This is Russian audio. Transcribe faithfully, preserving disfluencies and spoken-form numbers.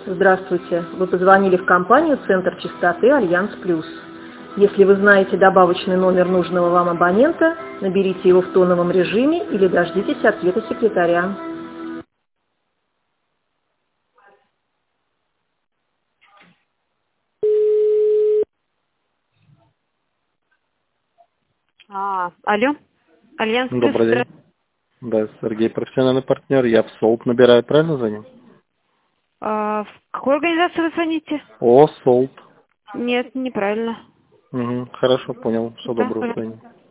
Здравствуйте. Вы позвонили в компанию «Центр чистоты Альянс Плюс». Если вы знаете добавочный номер нужного вам абонента, наберите его в тоновом режиме или дождитесь ответа секретаря. А, алло, Альянс Плюс. Добрый день. Да, Сергей, профессиональный партнер. Я в Солт набираю, правильно звоню? А, в какую организацию вы звоните? О, Солт. Нет, неправильно. Угу, хорошо, понял. Что Да, доброго, пожалуйста. Украине.